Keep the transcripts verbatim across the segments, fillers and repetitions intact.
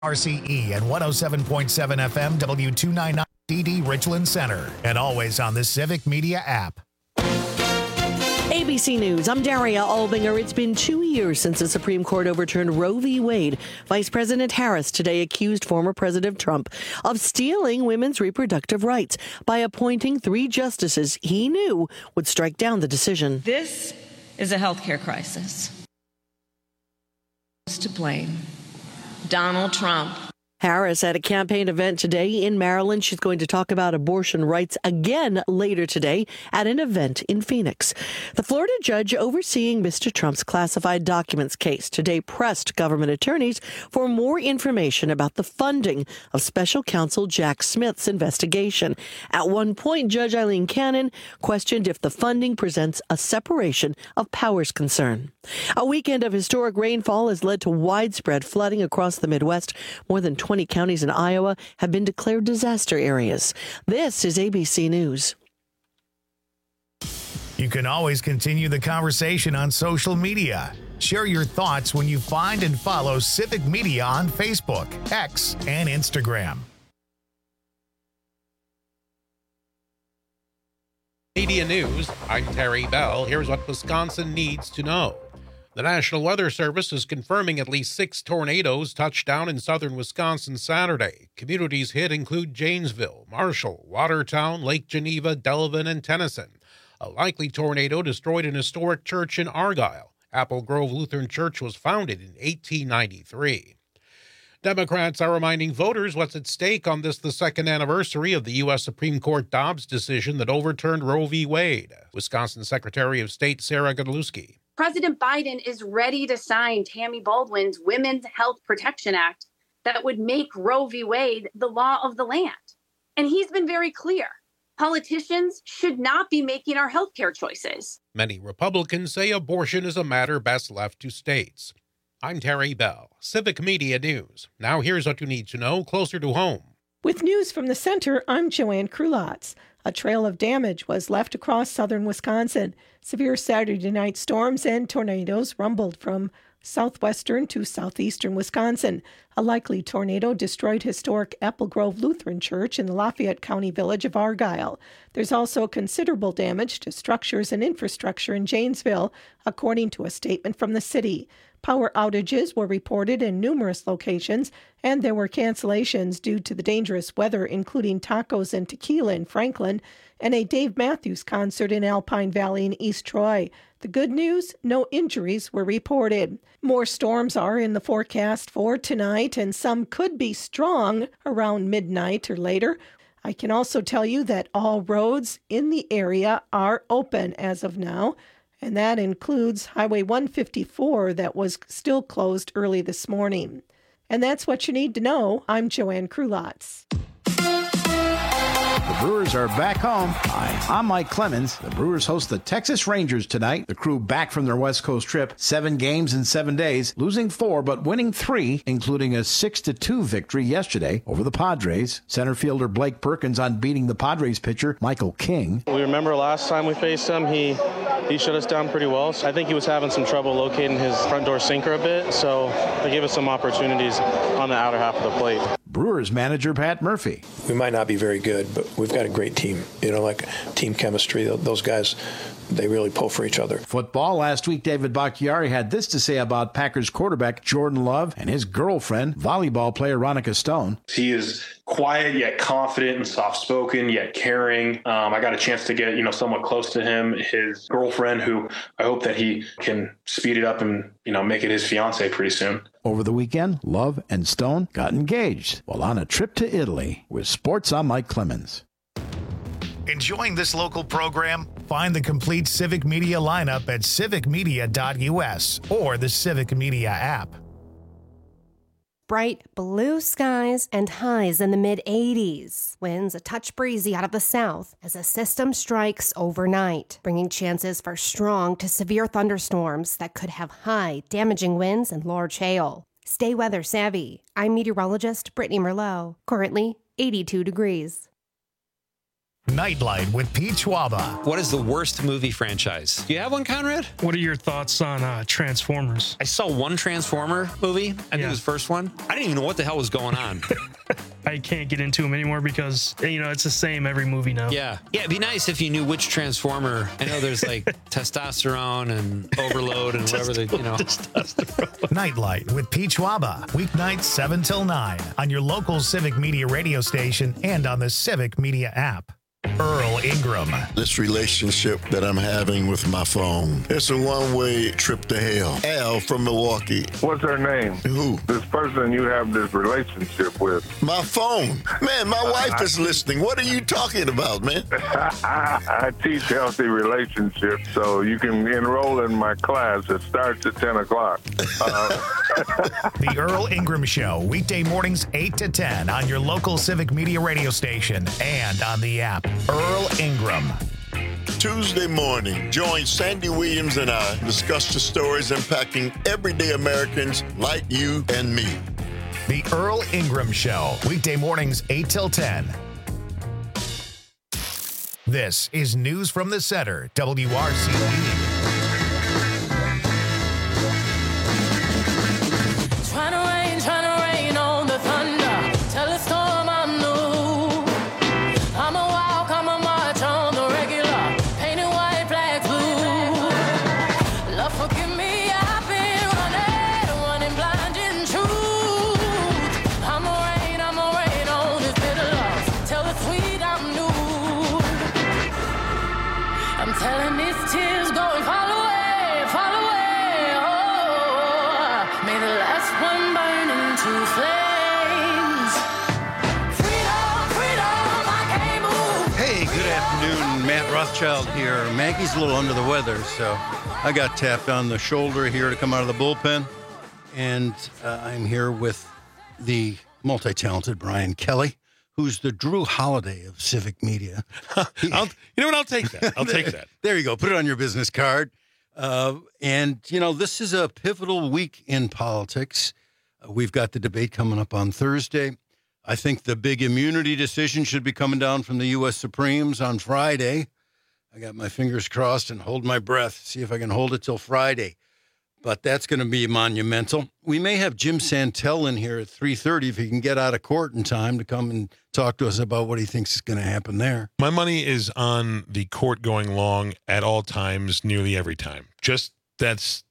R C E and one oh seven point seven F M W two ninety-nine D D Richland Center, and always on the Civic Media app. A B C News, I'm Daria Albinger. It's been two years since the Supreme Court overturned Roe v. Wade. Vice President Harris today accused former President Trump of stealing women's reproductive rights by appointing three justices he knew would strike down the decision. This is a healthcare crisis. To blame. Donald Trump. Harris at a campaign event today in Maryland. She's going to talk about abortion rights again later today at an event in Phoenix. The Florida judge overseeing Mister Trump's classified documents case today pressed government attorneys for more information about the funding of special counsel Jack Smith's investigation. At one point, Judge Eileen Cannon questioned if the funding presents a separation of powers concern. A weekend of historic rainfall has led to widespread flooding across the Midwest. More than twenty counties in Iowa have been declared disaster areas. This is A B C News. You can always continue the conversation on social media. Share your thoughts when you find and follow Civic Media on Facebook, X, and Instagram. Media News, I'm Terry Bell. Here's what Wisconsin needs to know. The National Weather Service is confirming at least six tornadoes touched down in southern Wisconsin Saturday. Communities hit include Janesville, Marshall, Watertown, Lake Geneva, Delavan, and Tennyson. A likely tornado destroyed an historic church in Argyle. Apple Grove Lutheran Church was founded in eighteen ninety-three. Democrats are reminding voters what's at stake on this, the second anniversary of the U S Supreme Court Dobbs decision that overturned Roe v. Wade. Wisconsin Secretary of State Sarah Godlewski. President Biden is ready to sign Tammy Baldwin's Women's Health Protection Act that would make Roe v. Wade the law of the land. And he's been very clear. Politicians should not be making our healthcare choices. Many Republicans say abortion is a matter best left to states. I'm Terry Bell, Civic Media News. Now here's what you need to know closer to home. With news from the center, I'm Joanne Krulotz. A trail of damage was left across southern Wisconsin. Severe Saturday night storms and tornadoes rumbled from southwestern to southeastern Wisconsin. A likely tornado destroyed historic Apple Grove Lutheran Church in the Lafayette County village of Argyle. There's also considerable damage to structures and infrastructure in Janesville, according to a statement from the city. Power outages were reported in numerous locations, and there were cancellations due to the dangerous weather, including tacos and tequila in Franklin and a Dave Matthews concert in Alpine Valley in East Troy. The good news, no injuries were reported. More storms are in the forecast for tonight, and some could be strong around midnight or later. I can also tell you that all roads in the area are open as of now, and that includes Highway one fifty-four that was still closed early this morning. And that's what you need to know. I'm Joanne Krulotz. The Brewers are back home. Hi, I'm Mike Clemens. The Brewers host the Texas Rangers tonight. The crew back from their West Coast trip. Seven games in seven days, losing four but winning three, including a six to two victory yesterday over the Padres. Center fielder Blake Perkins on beating the Padres pitcher Michael King. We remember last time we faced him, he he shut us down pretty well. So I think he was having some trouble locating his front door sinker a bit, so they gave us some opportunities on the outer half of the plate. Brewers manager Pat Murphy. We might not be very good, but we've got a great team. You know, like team chemistry. Those guys, they really pull for each other. Football. Last week, David Bakhtiari had this to say about Packers quarterback Jordan Love and his girlfriend, volleyball player Ronica Stone. He is quiet yet confident and soft-spoken yet caring. Um, I got a chance to get, you know, somewhat close to him. His girlfriend, who I hope that he can speed it up and, you know, make it his fiance pretty soon. Over the weekend, Love and Stone got engaged while on a trip to Italy. With sports, I'm Mike Clemens. Enjoying this local program? Find the complete Civic Media lineup at civic media dot u s or the Civic Media app. Bright blue skies and highs in the mid eighties. Winds a touch breezy out of the south as a system strikes overnight, bringing chances for strong to severe thunderstorms that could have high, damaging winds and large hail. Stay weather savvy. I'm meteorologist Brittany Merlot. Currently eighty-two degrees. Nightlight with Pete Schwaba. What is the worst movie franchise? Do you have one, Conrad? What are your thoughts on uh, Transformers? I saw one Transformer movie. I think Yeah. it was the first one. I didn't even know what the hell was going on. I can't get into them anymore because, you know, it's the same every movie now. Yeah. Yeah, it'd be nice if you knew which Transformer. I know there's like testosterone and overload and whatever the, you know. Nightlight with Pete Schwaba. Weeknights seven till nine on your local Civic Media radio station and on the Civic Media app. Earl Ingram. This relationship that I'm having with my phone, it's a one-way trip to hell. Al from Milwaukee. What's her name? Who? This person you have this relationship with. My phone. Man, my wife I, is listening. What are you talking about, man? I teach healthy relationships, so you can enroll in my class. It starts at ten o'clock. Uh, The Earl Ingram Show, weekday mornings eight to ten on your local Civic Media radio station and on the app. Earl Ingram. Tuesday morning, join Sandy Williams and I discuss the stories impacting everyday Americans like you and me. The Earl Ingram Show, weekday mornings eight till ten. This is News from the Center, W R C E. Trying to rain, trying to rain on the thunder. Tell a storm I'm new. I'm a walk, I'm a march on the regular. Painted white flags blue. Love, forgive me, I've been running, running blind in truth. I'm a rain, I'm a rain on this bitter love. Tell the sweet I'm new. I'm telling these tears go and fall away, fall away. Oh, may the last one burn into flames. Freedom, freedom, I can't move. Hey, good afternoon. Matt Rothschild here. Maggie's a little under the weather, so I got tapped on the shoulder here to come out of the bullpen. And uh, I'm here with the multi-talented Brian Kelly, who's the Drew Holiday of Civic Media. I'll, you know what? I'll take that. I'll take that. There you go. Put it on your business card. Uh, and, you know, this is a pivotal week in politics. Uh, we've got the debate coming up on Thursday. I think the big immunity decision should be coming down from the U S Supremes on Friday. I got my fingers crossed and hold my breath, see if I can hold it till Friday. But that's going to be monumental. We may have Jim Santel in here at three thirty if he can get out of court in time to come and talk to us about what he thinks is going to happen there. My money is on the court going long at all times, nearly every time. Just that's.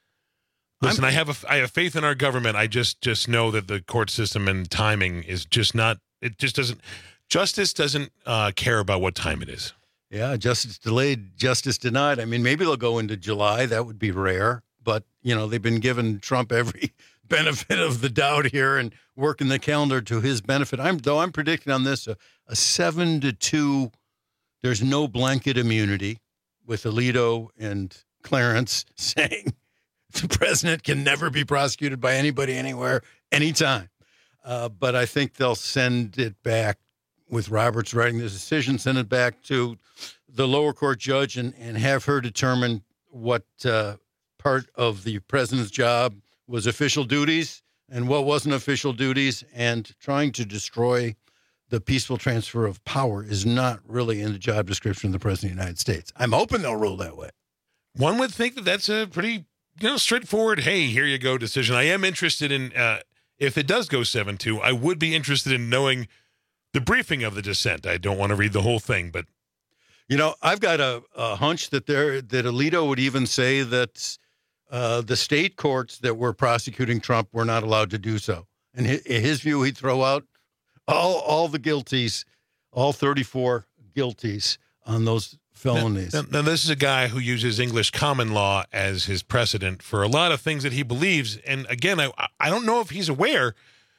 Listen, I'm, I have a I have faith in our government. I just just know that the court system and timing is just not. It just doesn't. Justice doesn't uh, care about what time it is. Yeah, justice delayed, justice denied. I mean, maybe they'll go into July. That would be rare. But, you know, they've been giving Trump every benefit of the doubt here and working the calendar to his benefit. I'm though I'm predicting on this a, a seven to two. There's no blanket immunity with Alito and Clarence saying the president can never be prosecuted by anybody, anywhere, anytime. Uh, but I think they'll send it back with Roberts writing the decision, send it back to the lower court judge and, and have her determine what uh, part of the president's job was official duties and what wasn't official duties. And trying to destroy the peaceful transfer of power is not really in the job description of the president of the United States. I'm hoping they'll rule that way. One would think that that's a pretty, you know, straightforward, hey, here you go decision. I am interested in, uh, if it does go seven two, I would be interested in knowing the briefing of the dissent. I don't want to read the whole thing, but. You know, I've got a, a hunch that there that Alito would even say that uh, the state courts that were prosecuting Trump were not allowed to do so. And in his view, he'd throw out all all the guilties, all thirty-four guilties on those felonies. Now, now, this is a guy who uses English common law as his precedent for a lot of things that he believes. And again, I I don't know if he's aware.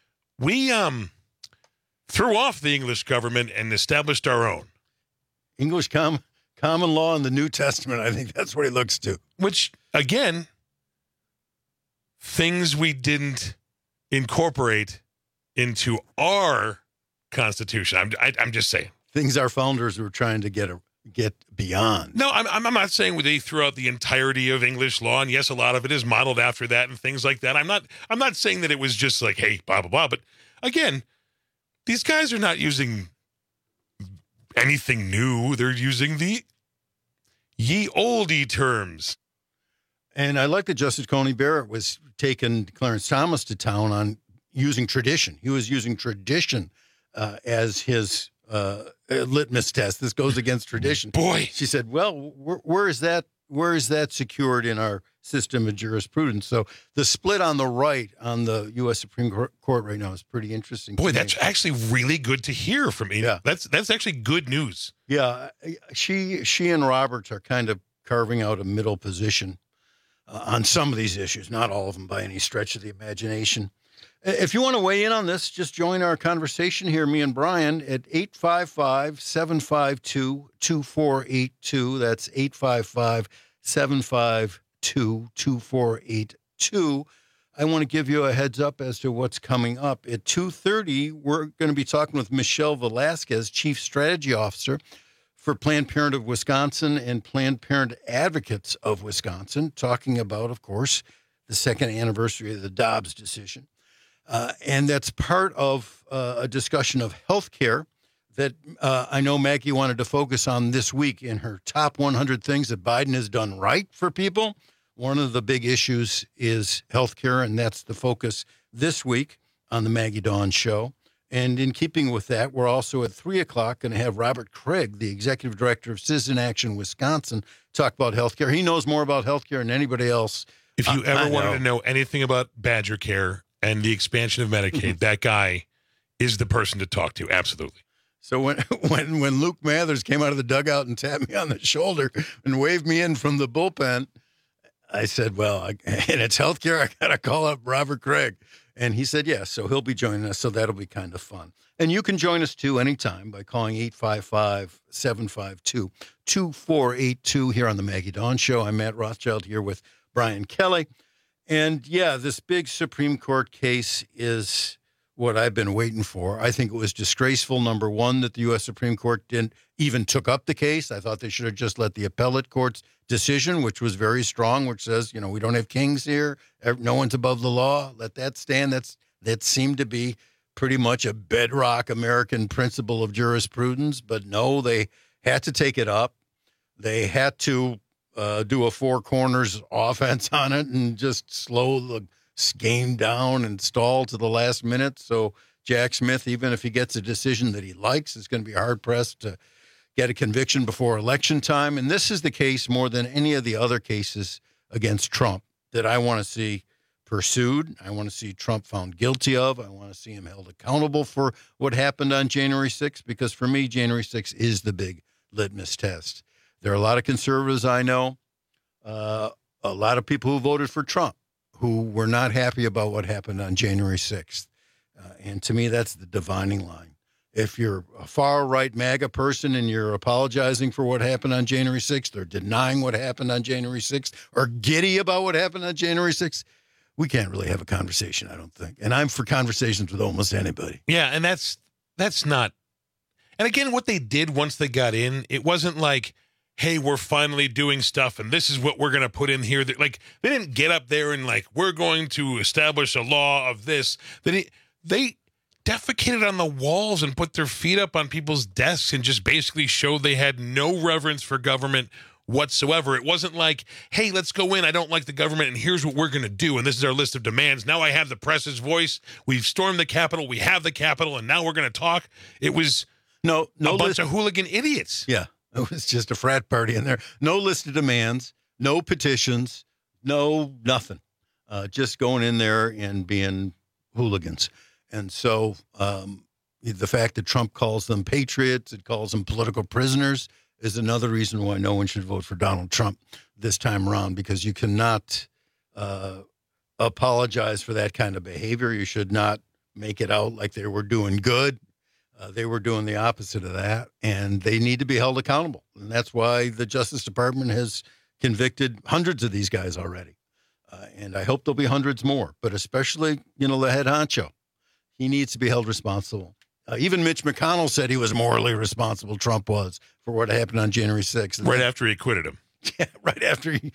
We um threw off the English government and established our own. English com- common law in the New Testament, I think that's what he looks to. Which, again, things we didn't incorporate into our Constitution. I'm, I, I'm just saying. Things our founders were trying to get a, get beyond. No, I'm, I'm not saying they threw out the entirety of English law, and yes, a lot of it is modeled after that and things like that. I'm not I'm not saying that it was just like, hey, blah, blah, blah. But, again, these guys are not using anything new. They're using the ye oldie terms. And I like that Justice Coney Barrett was taking Clarence Thomas to town on using tradition. He was using tradition uh, as his uh, litmus test. This goes against tradition. Boy, she said, "Well, where, where is that? Where is that secured in our system of jurisprudence?" So the split on the right on the U S Supreme Court right now is pretty interesting. Boy, that's actually really good to hear from me. Yeah, that's that's actually good news. Yeah, she she and Roberts are kind of carving out a middle position uh, on some of these issues. Not all of them by any stretch of the imagination. If you want to weigh in on this, just join our conversation here, me and Brian, at eight five five, seven five two, two four eight two. That's eight five five, seven five two, two four eight two. I want to give you a heads up as to what's coming up. At two thirty, we're going to be talking with Michelle Velasquez, Chief Strategy Officer for Planned Parenthood of Wisconsin and Planned Parenthood Advocates of Wisconsin, talking about, of course, the second anniversary of the Dobbs decision. Uh, and that's part of uh, a discussion of health care that uh, I know Maggie wanted to focus on this week in her top one hundred things that Biden has done right for people. One of the big issues is health care, and that's the focus this week on the Maggie Dawn Show. And in keeping with that, we're also at three o'clock going to have Robert Craig, the Executive Director of Citizen Action Wisconsin, talk about health care. He knows more about health care than anybody else. If you I, ever I wanted know. to know anything about Badger Care and the expansion of Medicaid, that guy is the person to talk to. Absolutely. So when when when Luke Mathers came out of the dugout and tapped me on the shoulder and waved me in from the bullpen, I said, well, I, and it's healthcare, I got to call up Robert Craig. And he said, yes, so he'll be joining us, so that'll be kind of fun. And you can join us, too, anytime by calling eight five five, seven five two, two four eight two here on the Maggie Dawn Show. I'm Matt Rothschild here with Brian Kelly. And, yeah, this big Supreme Court case is what I've been waiting for. I think it was disgraceful, number one, that the U S Supreme Court didn't even took up the case. I thought they should have just let the appellate court's decision, which was very strong, which says, you know, we don't have kings here. No one's above the law. Let that stand. That's that seemed to be pretty much a bedrock American principle of jurisprudence. But no, they had to take it up. They had to uh, do a four corners offense on it and just slow the game down and stall to the last minute. So Jack Smith, even if he gets a decision that he likes, is going to be hard pressed to get a conviction before election time. And this is the case more than any of the other cases against Trump that I want to see pursued. I want to see Trump found guilty of. I want to see him held accountable for what happened on January sixth, because for me, January sixth is the big litmus test. There are a lot of conservatives I know, uh, a lot of people who voted for Trump who were not happy about what happened on January sixth. Uh, and to me, that's the dividing line. If you're a far-right MAGA person and you're apologizing for what happened on January sixth or denying what happened on January sixth or giddy about what happened on January sixth, we can't really have a conversation, I don't think. And I'm for conversations with almost anybody. Yeah, and that's that's not. And again, what they did once they got in, it wasn't like, hey, we're finally doing stuff and this is what we're going to put in here. Like, they didn't get up there and like, we're going to establish a law of this. They, they defecated on the walls and put their feet up on people's desks and just basically showed they had no reverence for government whatsoever. It wasn't like, hey, let's go in. I don't like the government and here's what we're going to do. And this is our list of demands. Now I have the press's voice. We've stormed the Capitol. We have the Capitol and now we're going to talk. It was no, no a bunch list- of hooligan idiots. Yeah. It was just a frat party in there. No list of demands, no petitions, no nothing. Uh, just going in there and being hooligans. And so um, the fact that Trump calls them patriots, it calls them political prisoners, is another reason why no one should vote for Donald Trump this time around, because you cannot uh, apologize for that kind of behavior. You should not make it out like they were doing good. Uh, they were doing the opposite of that, and they need to be held accountable. And that's why the Justice Department has convicted hundreds of these guys already. Uh, and I hope there'll be hundreds more, but especially, you know, the head honcho. He needs to be held responsible. Uh, even Mitch McConnell said he was morally responsible, Trump was, for what happened on January sixth. Right after he acquitted him. Yeah, right after he...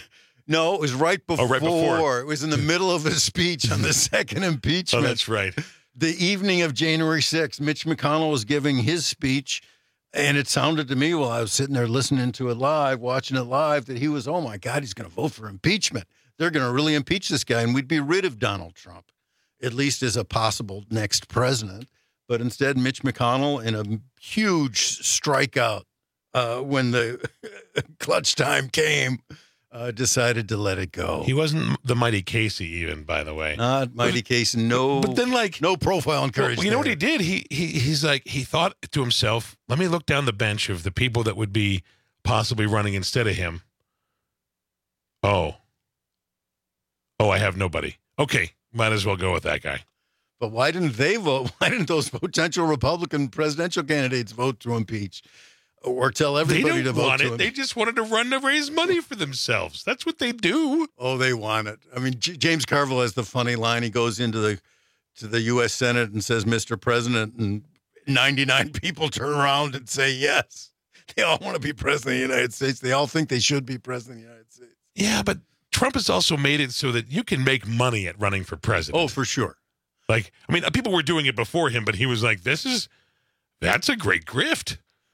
No, it was right before. Oh, right before. It was in the middle of his speech on the second impeachment. Oh, that's right. The evening of January sixth, Mitch McConnell was giving his speech And it sounded to me while I was sitting there listening to it live, watching it live, that he was, oh, my God, he's going to vote for impeachment. They're going to really impeach this guy, and we'd be rid of Donald Trump, at least as a possible next president. But instead, Mitch McConnell, in a huge strikeout uh, when the clutch time came, uh, decided to let it go. He wasn't the mighty Casey, even, by the way. Not mighty Casey. No. But then, like, no profile and courage. Well, you know there. what he did? He he he's like he thought to himself, "Let me look down the bench of the people that would be possibly running instead of him." Oh, oh, I have nobody. Okay, might as well go with that guy. But why didn't they vote? Why didn't those potential Republican presidential candidates vote to impeach? Or tell everybody they to vote want to it. him. They just wanted to run to raise money for themselves. That's what they do. Oh, they want it. I mean, J- James Carville has the funny line. He goes into the to the U S Senate and says, "Mister President," and ninety-nine people turn around and say yes. They all want to be president of the United States. They all think they should be president of the United States. Yeah, but Trump has also made it so that you can make money at running for president. Oh, for sure. Like, I mean, people were doing it before him, but he was like, "This is that's a great grift."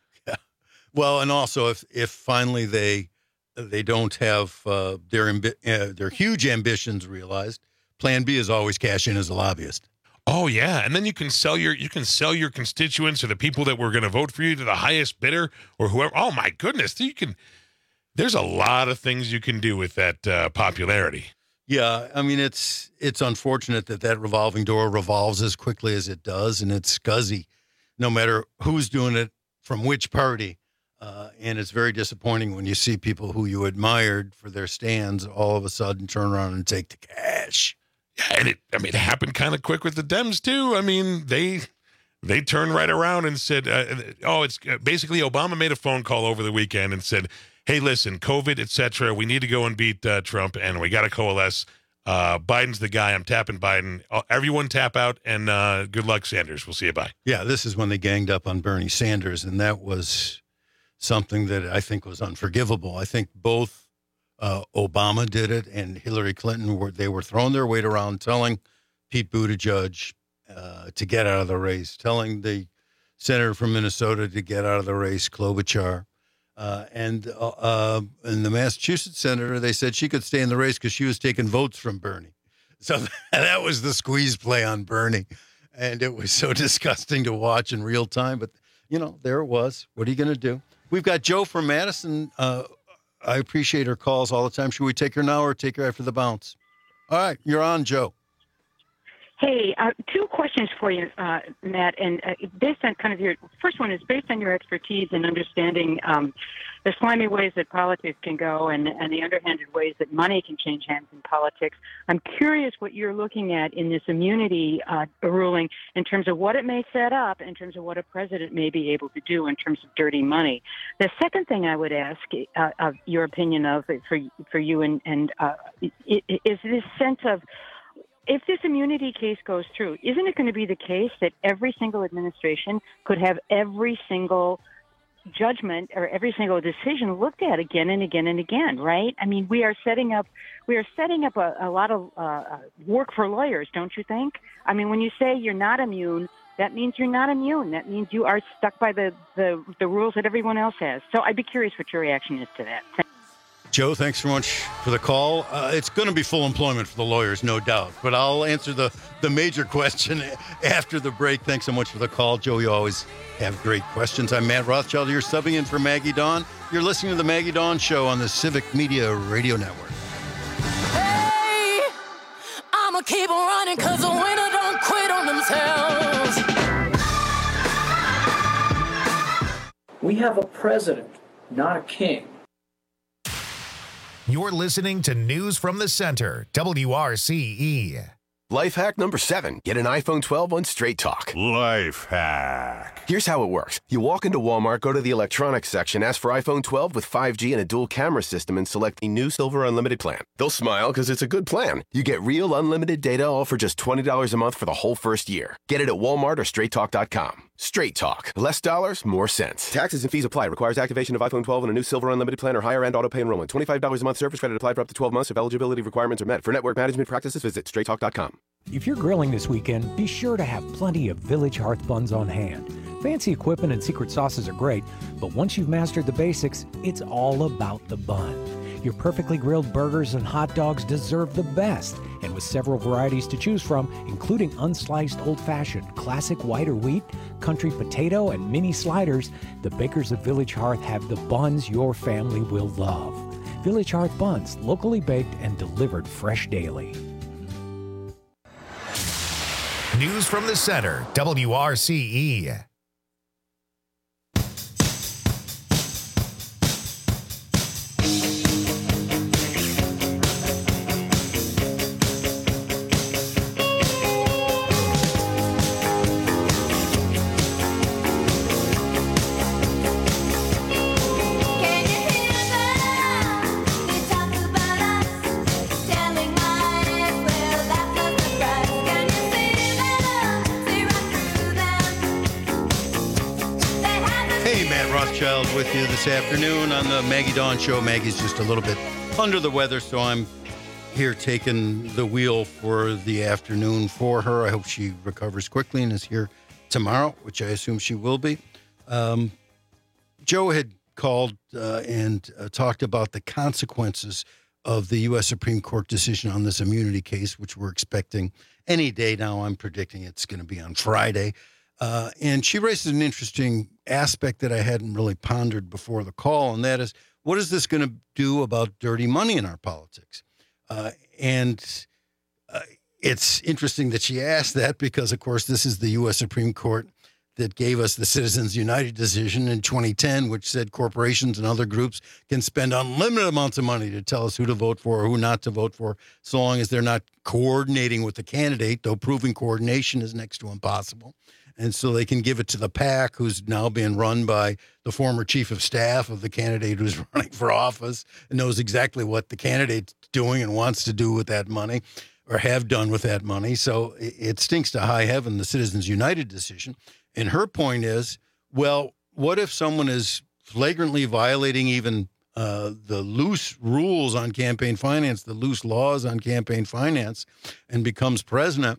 Well, and also if if finally they they don't have uh, their ambi- uh, their huge ambitions realized, Plan B is always cash in as a lobbyist. Oh yeah, and then you can sell your you can sell your constituents or the people that were going to vote for you to the highest bidder or whoever. Oh my goodness, you can. There's a lot of things you can do with that uh, popularity. Yeah, I mean it's it's unfortunate that that revolving door revolves as quickly as it does, and it's scuzzy, no matter who's doing it from which party. Uh, and it's very disappointing when you see people who you admired for their stands all of a sudden turn around and take the cash. Yeah, and it, I mean, it happened kind of quick with the Dems too. I mean, they they turned right around and said, uh, "Oh, it's uh, basically Obama made a phone call over the weekend and said, hey, listen, COVID, et cetera, we need to go and beat uh, Trump, and we got to coalesce. Uh, Biden's the guy. I'm tapping Biden. Uh, everyone tap out, and uh, good luck, Sanders. We'll see you. Bye." Yeah, this is when they ganged up on Bernie Sanders, and that was something that I think was unforgivable. I think both uh, Obama did it and Hillary Clinton were they were throwing their weight around, telling Pete Buttigieg uh, to get out of the race, telling the senator from Minnesota to get out of the race, Klobuchar, uh, and uh, uh, and the Massachusetts senator. They said she could stay in the race because she was taking votes from Bernie. So that was the squeeze play on Bernie, and it was so disgusting to watch in real time. But you know, there it was. What are you going to do? We've got Joe from Madison. Uh, I appreciate her calls all the time. Should we take her now or take her after the bounce? All right, you're on, Joe. Hey, uh, two questions for you, uh, Matt. And uh, based on kind of your first one is based on your expertise in understanding um, the slimy ways that politics can go and, and the underhanded ways that money can change hands in politics. I'm curious what you're looking at in this immunity uh, ruling in terms of what it may set up, in terms of what a president may be able to do in terms of dirty money. The second thing I would ask uh, of your opinion of for for you and, and uh, is this sense of, if this immunity case goes through, isn't it going to be the case that every single administration could have every single judgment or every single decision looked at again and again and again, right? I mean, we are setting up, we are setting up a, a lot of uh, work for lawyers, don't you think? I mean, when you say you're not immune, that means you're not immune. That means you are stuck by the, the, the rules that everyone else has. So I'd be curious what your reaction is to that. Joe, thanks so much for the call. Uh, it's going to be full employment for the lawyers, no doubt. But I'll answer the, the major question after the break. Thanks so much for the call, Joe. You always have great questions. I'm Matt Rothschild. You're subbing in for Maggie Dawn. You're listening to the Maggie Dawn Show on the Civic Media Radio Network. Hey, I'ma keep on running because the winner don't quit on themselves. We have a president, not a king. You're listening to News from the Center, W R C E. Life hack number seven. Get an iPhone twelve on Straight Talk. Life hack. Here's how it works. You walk into Walmart, go to the electronics section, ask for iPhone twelve with five G and a dual camera system, and select the new Silver Unlimited plan. They'll smile because it's a good plan. You get real unlimited data all for just twenty dollars a month for the whole first year. Get it at Walmart or straight talk dot com. Straight Talk. Less dollars, more sense. Taxes and fees apply. Requires activation of iPhone twelve and a new Silver Unlimited plan or higher end auto pay enrollment. twenty-five dollars a month service credit applied for up to twelve months if eligibility requirements are met. For network management practices, visit straight talk dot com. If you're grilling this weekend, be sure to have plenty of Village Hearth buns on hand. Fancy equipment and secret sauces are great, but once you've mastered the basics, it's all about the bun. Your perfectly grilled burgers and hot dogs deserve the best, and with several varieties to choose from, including unsliced old-fashioned, classic white or wheat, country potato, and mini sliders, the bakers of Village Hearth have the buns your family will love. Village Hearth buns, locally baked and delivered fresh daily. News from the center, W R C E. Rothschild with you this afternoon on the Maggie Dawn Show. Maggie's just a little bit under the weather, so I'm here taking the wheel for the afternoon for her. I hope she recovers quickly and is here tomorrow, which I assume she will be. Um, Joe had called uh, and uh, talked about the consequences of the U S Supreme Court decision on this immunity case, which we're expecting any day now. I'm predicting it's going to be on Friday. Uh, and she raises an interesting aspect that I hadn't really pondered before the call, and that is, what is this going to do about dirty money in our politics? Uh, and uh, it's interesting that she asked that because, of course, this is the U S Supreme Court that gave us the Citizens United decision in twenty ten, which said corporations and other groups can spend unlimited amounts of money to tell us who to vote for or who not to vote for, so long as they're not coordinating with the candidate, though proving coordination is next to impossible. And so they can give it to the PAC, who's now being run by the former chief of staff of the candidate who's running for office and knows exactly what the candidate's doing and wants to do with that money or have done with that money. So it stinks to high heaven, the Citizens United decision. And her point is, well, what if someone is flagrantly violating even uh, the loose rules on campaign finance, the loose laws on campaign finance, and becomes president?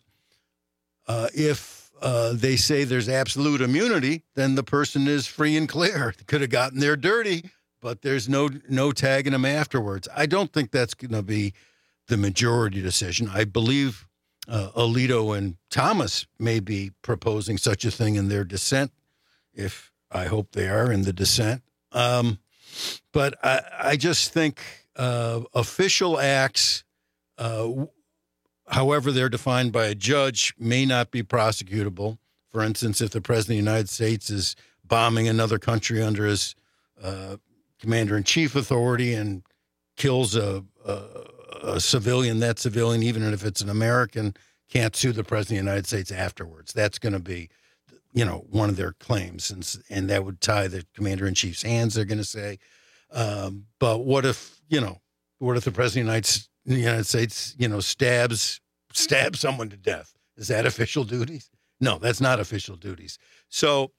Uh, if Uh, they say there's absolute immunity, then the person is free and clear. Could have gotten there dirty, but there's no no tagging them afterwards. I don't think that's going to be the majority decision. I believe uh, Alito and Thomas may be proposing such a thing in their dissent, if I hope they are in the dissent. Um, but I, I just think uh, official acts, uh, however they're defined by a judge, may not be prosecutable. For instance, if the president of the United States is bombing another country under his uh, commander-in-chief authority and kills a, a, a civilian, that civilian, even if it's an American, can't sue the president of the United States afterwards. That's going to be, you know, one of their claims, and, and that would tie the commander-in-chief's hands, they're going to say. Um, but what if, you know, what if the president of the United States the United States, you know, stabs stabs someone to death? Is that official duties? No, that's not official duties. So,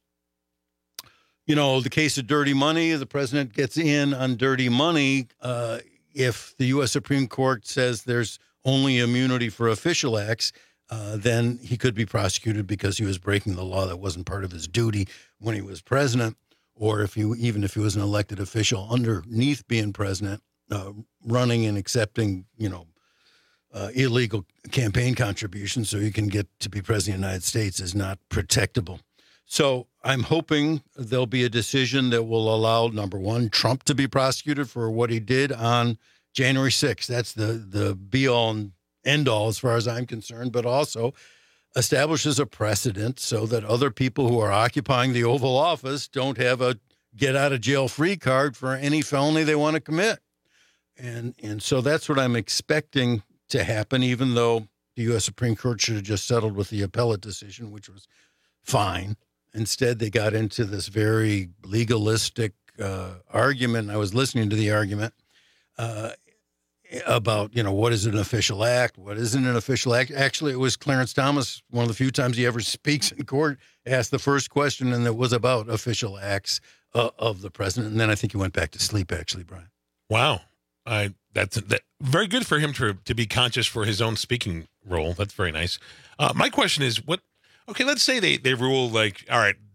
you know, the case of dirty money, the president gets in on dirty money. Uh, if the U S Supreme Court says there's only immunity for official acts, uh, then he could be prosecuted because he was breaking the law that wasn't part of his duty when he was president, or if he, even if he was an elected official underneath being president, Uh, running and accepting, you know, uh, illegal campaign contributions so you can get to be president of the United States is not protectable. So I'm hoping there'll be a decision that will allow, number one, Trump to be prosecuted for what he did on January sixth. That's the, the be-all and end-all as far as I'm concerned, but also establishes a precedent so that other people who are occupying the Oval Office don't have a get-out-of-jail-free card for any felony they want to commit. And and so that's what I'm expecting to happen, even though the U S Supreme Court should have just settled with the appellate decision, which was fine. Instead, they got into this very legalistic uh, argument. I was listening to the argument uh, about, you know, what is an official act? What isn't an official act? Actually, it was Clarence Thomas, one of the few times he ever speaks in court, asked the first question, and it was about official acts uh, of the president. And then I think he went back to sleep, actually, Brian. Wow. I that's that, very good for him to to be conscious for his own speaking role. That's very nice. Uh, my question is, what? Okay, let's say they they rule like, all right,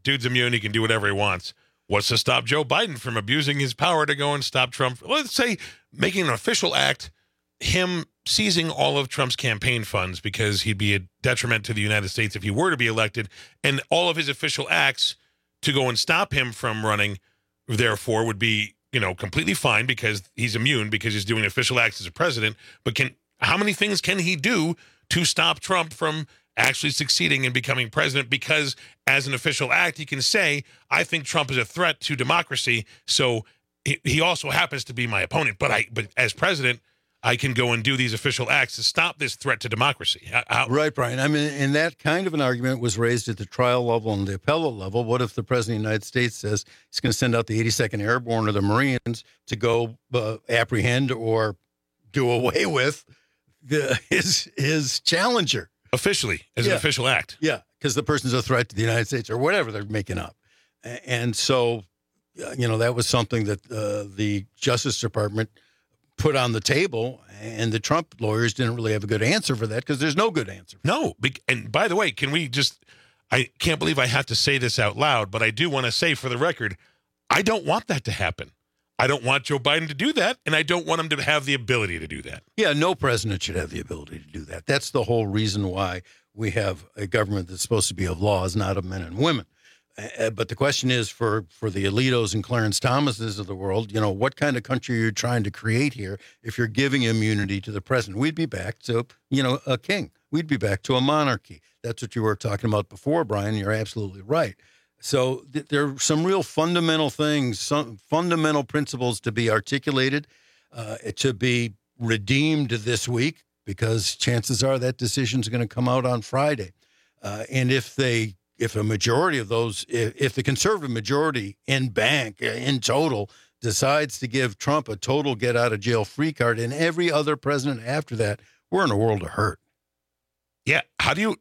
dude's immune. He can do whatever he wants. What's to stop Joe Biden from abusing his power to go and stop Trump? Let's say making an official act, him seizing all of Trump's campaign funds because he'd be a detriment to the United States if he were to be elected, and all of his official acts to go and stop him from running, therefore, would be, you know, completely fine because he's immune because he's doing official acts as a president. But can how many things can he do to stop Trump from actually succeeding and becoming president? Because as an official act, he can say, I think Trump is a threat to democracy. So he, he also happens to be my opponent. But I, but as president, I can go and do these official acts to stop this threat to democracy. How, how- right, Brian. I mean, and that kind of an argument was raised at the trial level and the appellate level. What if the president of the United States says he's going to send out the eighty-second Airborne or the Marines to go uh, apprehend or do away with the, his his challenger? Officially, as Yeah. an official act. Yeah, because the person's a threat to the United States or whatever they're making up. A- And so, uh, you know, that was something that uh, the Justice Department put on the table, and the Trump lawyers didn't really have a good answer for that because there's no good answer. No. be- And by the way, can we just, I can't believe I have to say this out loud, but I do want to say for the record, I don't want that to happen. I don't want Joe Biden to do that, and I don't want him to have the ability to do that. Yeah, no president should have the ability to do that. That's the whole reason why we have a government that's supposed to be of laws, not of men and women. Uh, but the question is for, for the Alitos and Clarence Thomases of the world, you know, what kind of country are you trying to create here if you're giving immunity to the president? We'd be back to, you know, a king. We'd be back to a monarchy. That's what you were talking about before, Brian. You're absolutely right. So th- there are some real fundamental things, some fundamental principles to be articulated, uh, to be redeemed this week, because chances are that decision is going to come out on Friday. Uh, and if they If a majority of those, if, if the conservative majority in bank, in total, decides to give Trump a total get out of jail free card and every other president after that, we're in a world of hurt. Yeah. How do you,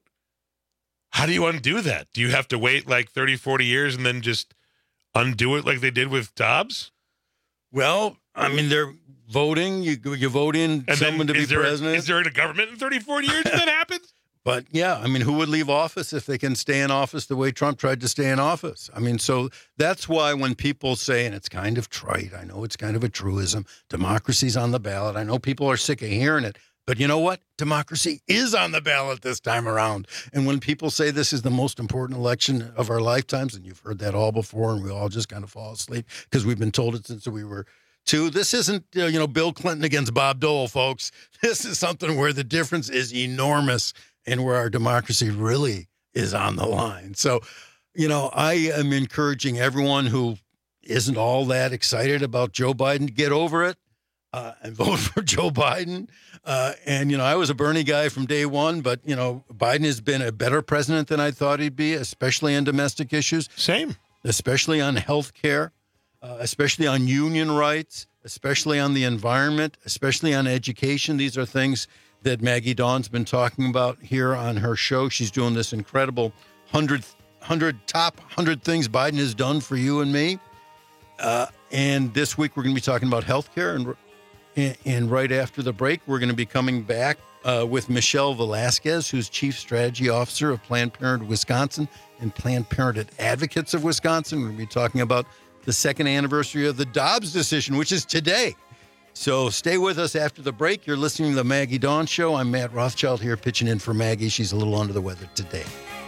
how do you undo that? Do you have to wait like thirty, forty years and then just undo it like they did with Dobbs? Well, I mean, they're voting. You you vote in And someone then to be is there, president. Is there a government in thirty, forty years if that happens? But yeah, I mean, who would leave office if they can stay in office the way Trump tried to stay in office? I mean, so that's why when people say, and it's kind of trite, I know it's kind of a truism, democracy's on the ballot. I know people are sick of hearing it, but you know what? Democracy is on the ballot this time around. And when people say this is the most important election of our lifetimes, and you've heard that all before, and we all just kind of fall asleep because we've been told it since we were two. This isn't, uh, you know, Bill Clinton against Bob Dole, folks. This is something where the difference is enormous, and where our democracy really is on the line. So, you know, I am encouraging everyone who isn't all that excited about Joe Biden to get over it uh, and vote for Joe Biden. Uh, and, you know, I was a Bernie guy from day one, but, you know, Biden has been a better president than I thought he'd be, especially on domestic issues. Same. Especially on health care, uh, especially on union rights, especially on the environment, especially on education. These are things that Maggie Dawn's been talking about here on her show. She's doing this incredible one hundred, one hundred top one hundred things Biden has done for you and me. Uh, and this week we're going to be talking about healthcare. And, and, and right after the break, we're going to be coming back uh, with Michelle Velasquez, who's Chief Strategy Officer of Planned Parenthood Wisconsin and Planned Parenthood Advocates of Wisconsin. We're going to be talking about the second anniversary of the Dobbs decision, which is today. So stay with us after the break. You're listening to the Maggie Dawn Show. I'm Matt Rothschild here pitching in for Maggie. She's a little under the weather today.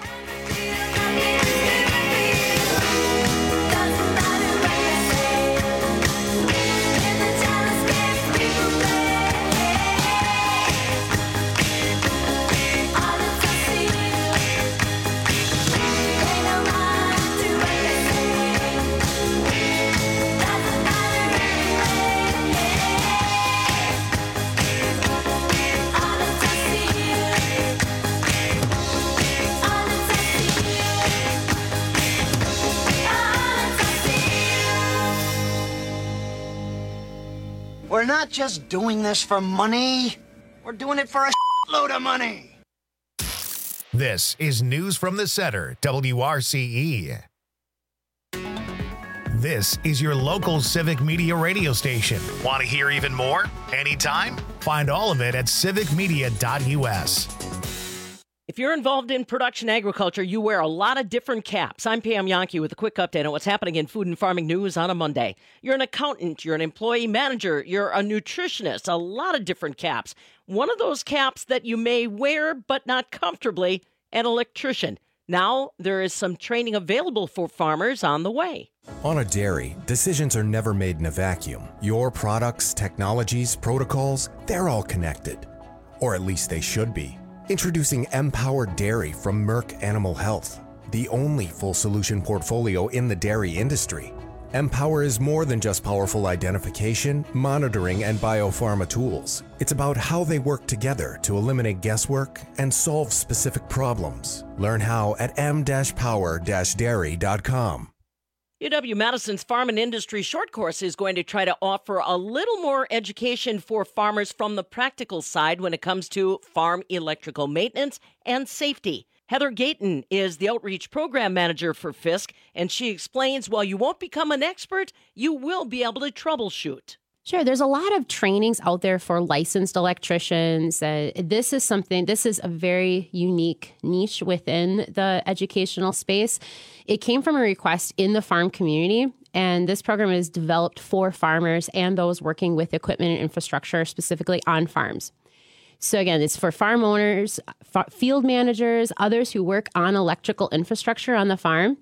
We're not just doing this for money. We're doing it for a load of money. This is News from the Center, W R C E. This is your local civic media radio station. Want to hear even more? Anytime? Find all of it at civic media dot U S. If you're involved in production agriculture, you wear a lot of different caps. I'm Pam Yonke with a quick update on what's happening in food and farming news on a Monday. You're an accountant, you're an employee manager, you're a nutritionist, a lot of different caps. One of those caps that you may wear but not comfortably, an electrician. Now there is some training available for farmers on the way. On a dairy, decisions are never made in a vacuum. Your products, technologies, protocols, they're all connected. Or at least they should be. Introducing Empower Dairy from Merck Animal Health, the only full solution portfolio in the dairy industry. Empower is more than just powerful identification, monitoring, and biopharma tools. It's about how they work together to eliminate guesswork and solve specific problems. Learn how at m dash power dash dairy dot com. U W-Madison's Farm and Industry Short Course is going to try to offer a little more education for farmers from the practical side when it comes to farm electrical maintenance and safety. Heather Gayton is the Outreach Program Manager for Fisk, and she explains while you won't become an expert, you will be able to troubleshoot. Sure. There's a lot of trainings out there for licensed electricians. Uh, this is something, this is a very unique niche within the educational space. It came from a request in the farm community, and this program is developed for farmers and those working with equipment and infrastructure, specifically on farms. So again, it's for farm owners, f- field managers, others who work on electrical infrastructure on the farm.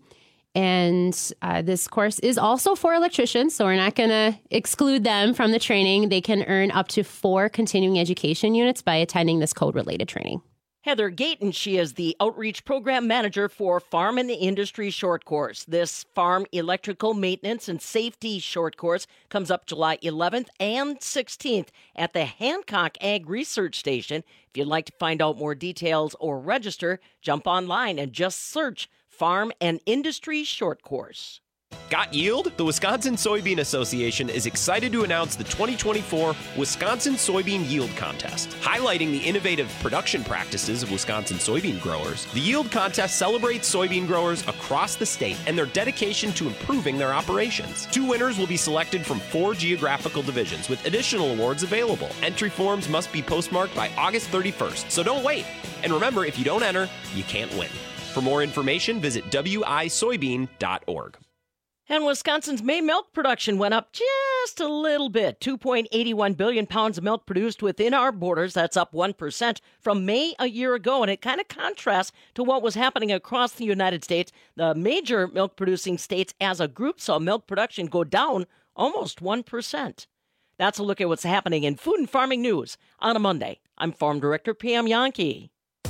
And uh, this course is also for electricians, so we're not going to exclude them from the training. They can earn up to four continuing education units by attending this code-related training. Heather Gayton, she is the Outreach Program Manager for Farm and Industry Short Course. This Farm Electrical Maintenance and Safety Short Course comes up July eleventh and sixteenth at the Hancock Ag Research Station. If you'd like to find out more details or register, jump online and just search Farm and Industry Short Course. Got yield? The Wisconsin Soybean Association is excited to announce the twenty twenty-four Wisconsin Soybean Yield Contest. Highlighting the innovative production practices of Wisconsin soybean growers, the Yield Contest celebrates soybean growers across the state and their dedication to improving their operations. Two winners will be selected from four geographical divisions, with additional awards available. Entry forms must be postmarked by August thirty-first, so don't wait. And remember, if you don't enter, you can't win. For more information, visit w i soybean dot org. And Wisconsin's May milk production went up just a little bit. two point eight one billion pounds of milk produced within our borders. That's up one percent from May a year ago. And it kind of contrasts to what was happening across the United States. The major milk-producing states as a group saw milk production go down almost one percent. That's a look at what's happening in food and farming news on a Monday. I'm Farm Director Pam Yonke.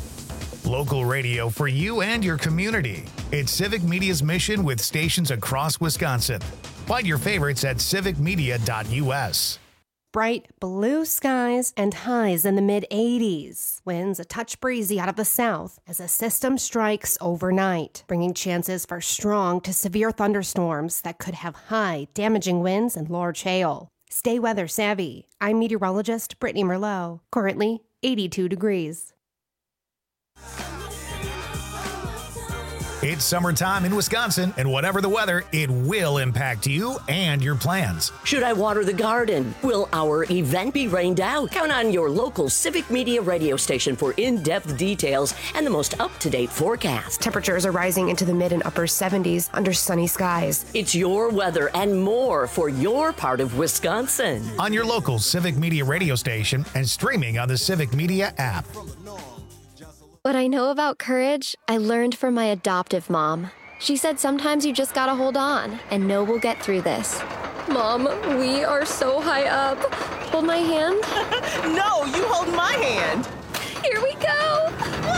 Local radio for you and your community. It's Civic Media's mission with stations across Wisconsin. Find your favorites at civic media dot u s. Bright blue skies and highs in the mid eighties. Winds a touch breezy out of the south as a system strikes overnight, bringing chances for strong to severe thunderstorms that could have high, damaging winds and large hail. Stay weather savvy. I'm meteorologist Brittany Merlot. Currently eighty-two degrees. It's summertime in Wisconsin, and whatever the weather, it will impact you and your plans. Should I water the garden? Will our event be rained out? Count on your local Civic Media radio station for in-depth details and the most up-to-date forecast. Temperatures are rising into the mid and upper seventies under sunny skies. It's your weather and more for your part of Wisconsin. On your local Civic Media radio station and streaming on the Civic Media app. What I know about courage, I learned from my adoptive mom. She said sometimes you just gotta hold on and know we'll get through this. Mom, we are so high up. Hold my hand. No, you hold my hand. Here we go.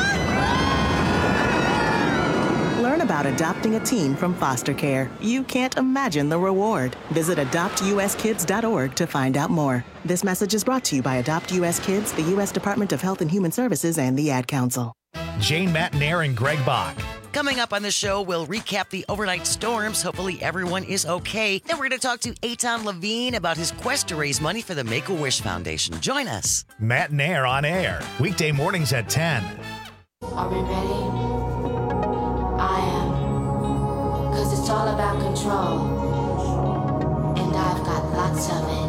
Learn about adopting a teen from foster care. You can't imagine the reward. Visit adopt u s kids dot org to find out more. This message is brought to you by Adopt U S Kids, the U S Department of Health and Human Services, and the Ad Council. Jane Matnair and Greg Bach. Coming up on the show, we'll recap the overnight storms. Hopefully everyone is okay. Then we're going to talk to Eitan Levine about his quest to raise money for the Make-A-Wish Foundation. Join us. Matnair on air, weekday mornings at ten. Are we ready? I am. Cause it's all about control. And I've got lots of it.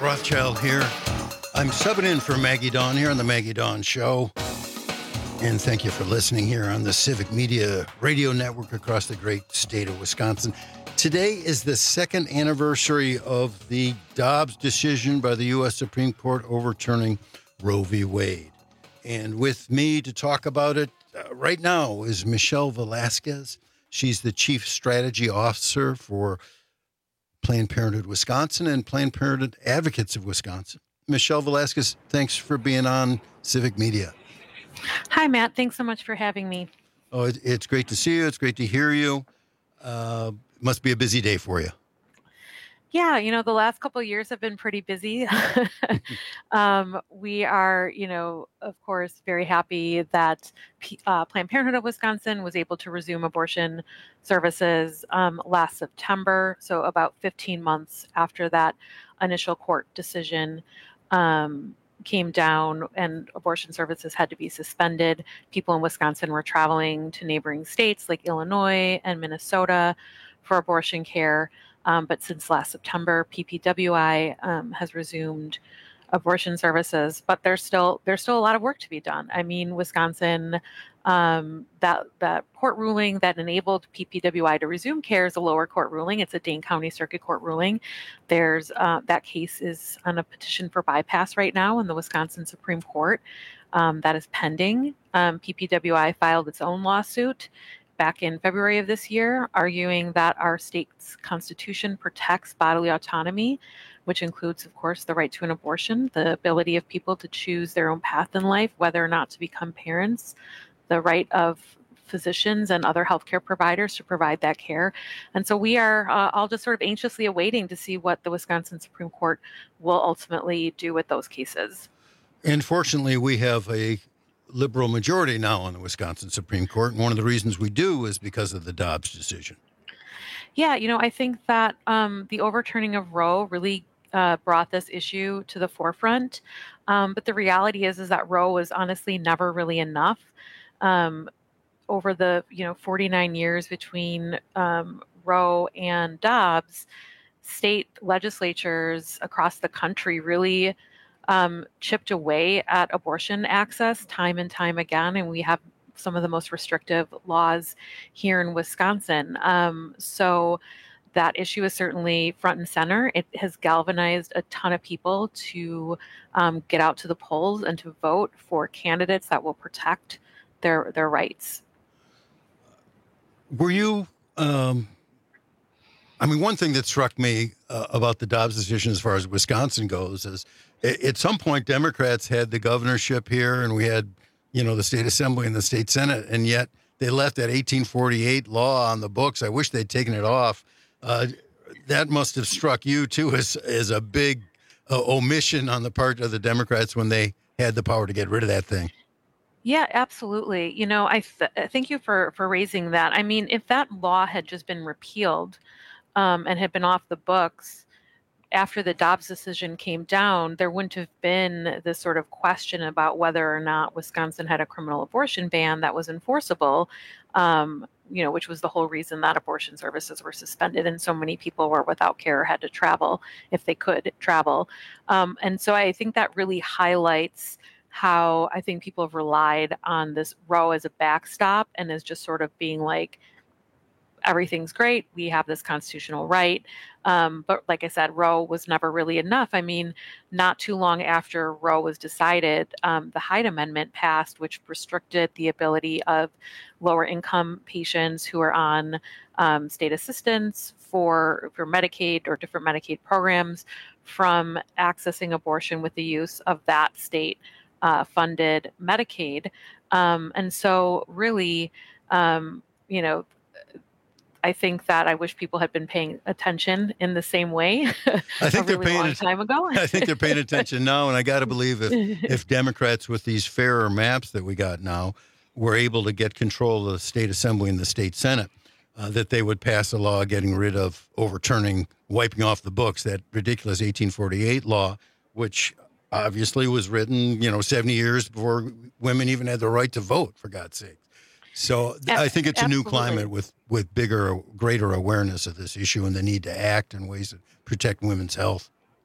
Rothschild here. I'm subbing in for Maggie Dawn here on the Maggie Dawn Show. And thank you for listening here on the Civic Media Radio Network across the great state of Wisconsin. Today is the second anniversary of the Dobbs decision by the U S Supreme Court overturning Roe v. Wade. And with me to talk about it uh, right now is Michelle Velasquez. She's the Chief Strategy Officer for Planned Parenthood Wisconsin and Planned Parenthood Advocates of Wisconsin. Michelle Velasquez, thanks for being on Civic Media. Hi, Matt. Thanks so much for having me. Oh, it, it's great to see you. It's great to hear you. Uh, must be a busy day for you. Yeah, you know, the last couple of years have been pretty busy. um, we are, you know, of course, very happy that uh, Planned Parenthood of Wisconsin was able to resume abortion services um, last September. So about fifteen months after that initial court decision um, came down and abortion services had to be suspended. People in Wisconsin were traveling to neighboring states like Illinois and Minnesota for abortion care. Um, but since last September, P P W I um, has resumed abortion services, but there's still there's still a lot of work to be done. I mean, Wisconsin, um, that that court ruling that enabled P P W I to resume care is a lower court ruling. It's a Dane County Circuit Court ruling. There's uh, that case is on a petition for bypass right now in the Wisconsin Supreme Court. Um, that is pending. Um, P P W I filed its own lawsuit back in February of this year, arguing that our state's constitution protects bodily autonomy, which includes, of course, the right to an abortion, the ability of people to choose their own path in life, whether or not to become parents, the right of physicians and other healthcare providers to provide that care. And so we are uh, all just sort of anxiously awaiting to see what the Wisconsin Supreme Court will ultimately do with those cases. And fortunately, we have a liberal majority now on the Wisconsin Supreme Court. And one of the reasons we do is because of the Dobbs decision. Yeah, you know, I think that um, the overturning of Roe really uh, brought this issue to the forefront. Um, but the reality is, is that Roe was honestly never really enough. Um, over the, you know, forty-nine years between um, Roe and Dobbs, state legislatures across the country really Um, chipped away at abortion access time and time again, and we have some of the most restrictive laws here in Wisconsin. Um, so that issue is certainly front and center. It has galvanized a ton of people to um, get out to the polls and to vote for candidates that will protect their their rights. Were you? Um, I mean, one thing that struck me uh, about the Dobbs decision, as far as Wisconsin goes, is at some point, Democrats had the governorship here, and we had, you know, the state assembly and the state senate, and yet they left that eighteen forty-eight law on the books. I wish they'd taken it off. Uh, that must have struck you, too, as, as a big uh, omission on the part of the Democrats when they had the power to get rid of that thing. Yeah, absolutely. You know, I th- thank you for, for raising that. I mean, if that law had just been repealed um, and had been off the books, after the Dobbs decision came down, there wouldn't have been this sort of question about whether or not Wisconsin had a criminal abortion ban that was enforceable, um, you know, which was the whole reason that abortion services were suspended and so many people were without care or had to travel if they could travel. Um, and so I think that really highlights how I think people have relied on this Roe as a backstop and as just sort of being like, everything's great. We have this constitutional right. Um, but like I said, Roe was never really enough. I mean, not too long after Roe was decided, um, the Hyde Amendment passed, which restricted the ability of lower income patients who are on um, state assistance for, for Medicaid or different Medicaid programs from accessing abortion with the use of that state uh, funded Medicaid. Um, and so really, um, you know, I think that I wish people had been paying attention in the same way. I think a they're really paying long att- time ago. I think they're paying attention now, and I got to believe if if Democrats with these fairer maps that we got now were able to get control of the state assembly and the state senate, uh, that they would pass a law getting rid of, overturning, wiping off the books that ridiculous eighteen forty-eight law, which obviously was written, you know, seventy years before women even had the right to vote, for God's sake. So I think it's a new climate with, with bigger, greater awareness of this issue and the need to act in ways that protect women's health.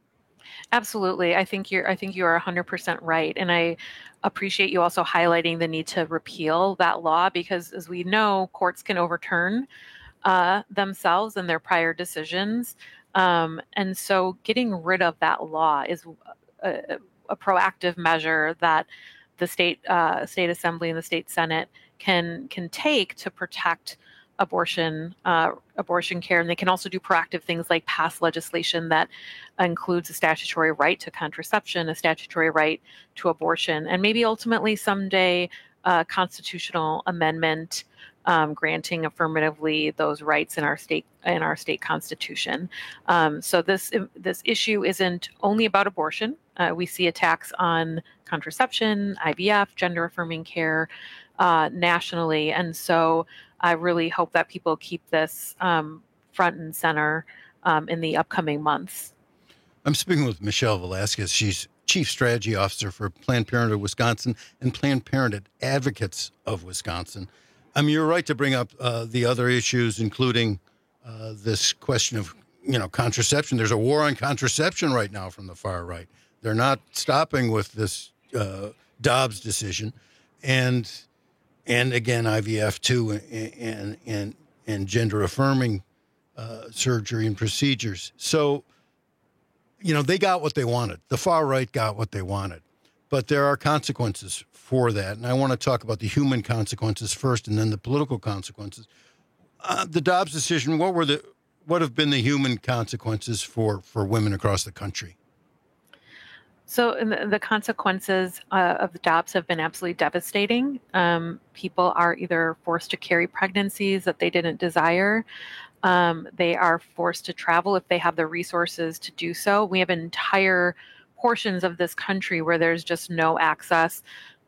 Absolutely. I think you're I think you are one hundred percent right. And I appreciate you also highlighting the need to repeal that law because as we know, courts can overturn uh, themselves and their prior decisions. Um, and so getting rid of that law is a, a proactive measure that the state uh, state assembly and the state senate can can take to protect abortion uh, abortion care, and they can also do proactive things like pass legislation that includes a statutory right to contraception, a statutory right to abortion, and maybe ultimately someday a constitutional amendment um, granting affirmatively those rights in our state in our state constitution. Um, so this this issue isn't only about abortion. Uh, we see attacks on contraception, I V F, gender affirming care uh, nationally, and so I really hope that people keep this um, front and center um, in the upcoming months. I'm speaking with Michelle Velasquez. She's Chief Strategy Officer for Planned Parenthood Wisconsin and Planned Parenthood Advocates of Wisconsin. I mean, you're right to bring up uh, the other issues, including uh, this question of, you know, contraception. There's a war on contraception right now from the far right. They're not stopping with this uh, Dobbs decision. And And again, I V F too, and and and gender affirming uh, surgery and procedures. So, you know, they got what they wanted. The far right got what they wanted, but there are consequences for that. And I want to talk about the human consequences first, and then the political consequences. Uh, the Dobbs decision. What were the what have been the human consequences for for women across the country? So the, the consequences uh, of the Dobbs have been absolutely devastating. Um, people are either forced to carry pregnancies that they didn't desire. Um, they are forced to travel if they have the resources to do so. We have entire portions of this country where there's just no access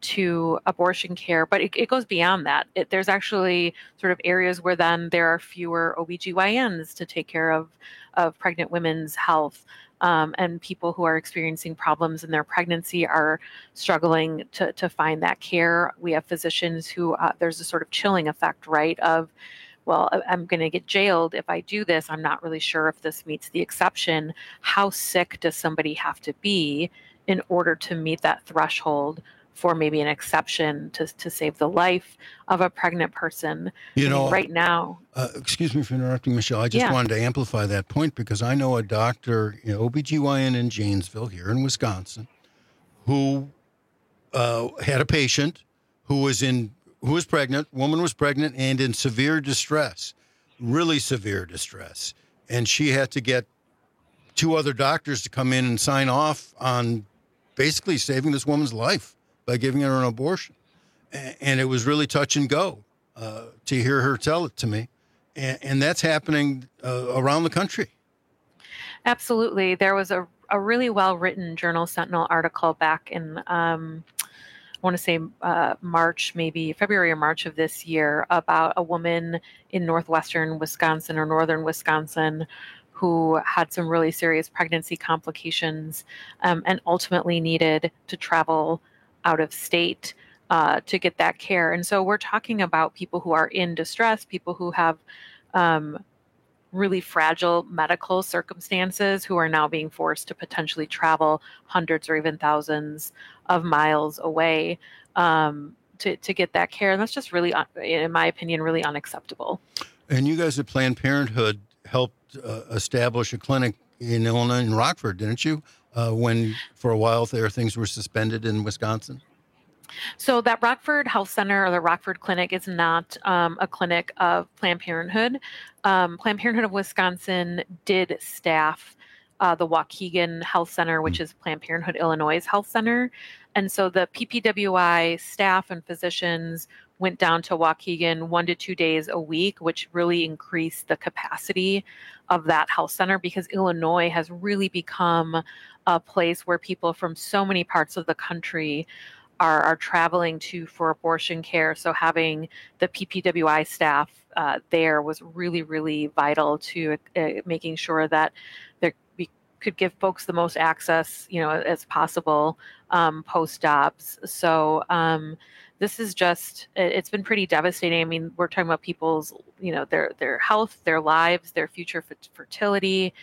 to abortion care, but it, it goes beyond that. It, there's actually sort of areas where then there are fewer O B G Y Ns to take care of, of pregnant women's health. Um, and people who are experiencing problems in their pregnancy are struggling to, to find that care. We have physicians who uh, there's a sort of chilling effect, right, of, well, I'm going to get jailed if I do this. I'm not really sure if this meets the exception. How sick does somebody have to be in order to meet that threshold for maybe an exception to to save the life of a pregnant person? You I know, mean, right now. Uh, excuse me for interrupting, Michelle. I just Yeah. wanted to amplify that point because I know a doctor, you know, O B G Y N in Janesville here in Wisconsin, who uh, had a patient who was in who was pregnant, woman was pregnant and in severe distress, really severe distress, and she had to get two other doctors to come in and sign off on basically saving this woman's life by giving her an abortion. And it was really touch and go uh, to hear her tell it to me. And, and that's happening uh, around the country. Absolutely. There was a, a really well-written Journal Sentinel article back in, um, I want to say uh, March, maybe February or March of this year, about a woman in northwestern Wisconsin or northern Wisconsin who had some really serious pregnancy complications um, and ultimately needed to travel out of state uh, to get that care. And so we're talking about people who are in distress, people who have um, really fragile medical circumstances who are now being forced to potentially travel hundreds or even thousands of miles away um, to, to get that care. And that's just really, in my opinion, really unacceptable. And you guys at Planned Parenthood helped uh, establish a clinic in Illinois, in Rockford, didn't you? Uh, when for a while there things were suspended in Wisconsin? So that Rockford Health Center or the Rockford Clinic is not um, a clinic of Planned Parenthood. Um, Planned Parenthood of Wisconsin did staff uh, the Waukegan Health Center, which is Planned Parenthood Illinois' health center. And so the P P W I staff and physicians went down to Waukegan one to two days a week, which really increased the capacity of that health center because Illinois has really become a place where people from so many parts of the country are, are traveling to for abortion care. So having the P P W I staff uh, there was really, really vital to uh, making sure that there, we could give folks the most access, you know, as possible um, post-Dobbs. So um, this is just, it's been pretty devastating. I mean, we're talking about people's, you know, their their health, their lives, their future fertility.